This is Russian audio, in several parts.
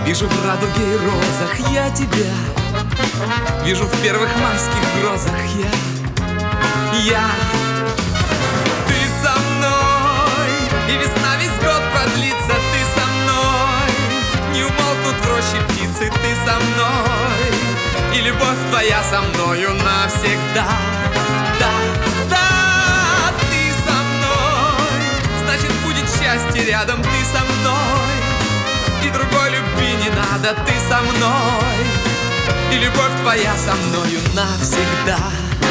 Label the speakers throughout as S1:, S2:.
S1: Вижу в радуге и розах я тебя, вижу в первых майских грозах я. Ты со мной, и весна весь год продлится. Ты со мной, не умолкнут в роще птицы. Ты со мной, и любовь твоя со мною навсегда. Да, да, ты со мной, значит будет счастье рядом. Ты со мной, и другой любви не надо. Ты со мной, и любовь твоя со мною навсегда.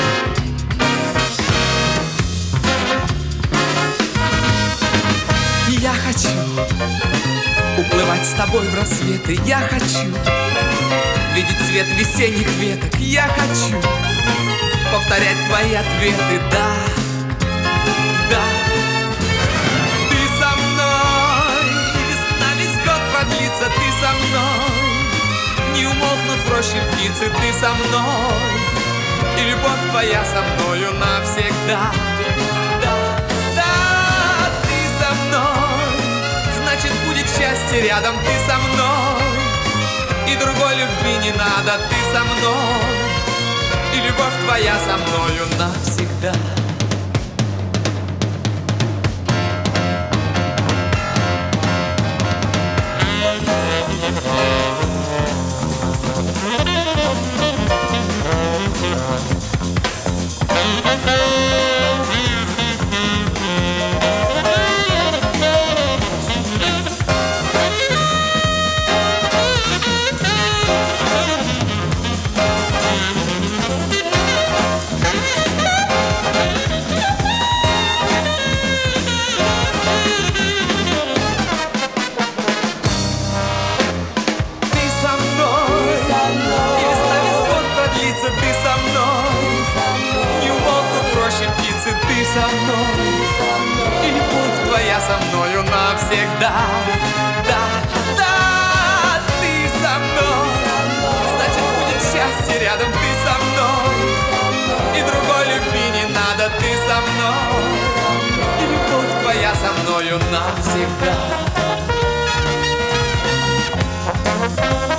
S1: Я хочу уплывать с тобой в рассветы. Я хочу видеть цвет весенних веток. Я хочу повторять твои ответы. Да, да. Ты со мной, и весна весь год продлится. Ты со мной, не умолкнут в роще птицы. Ты со мной, и любовь твоя со мною навсегда. Значит будет счастье рядом. Ты со мной, и другой любви не надо. Ты со мной, и любовь твоя со мною навсегда. Ты со мной, не умолкнут в роще птицы. Ты со мной, и любовь твоя со мною навсегда. Да, да, ты со мной, значит будет счастье рядом. Ты со мной, и другой любви не надо. Ты со мной, и любовь твоя со мною навсегда.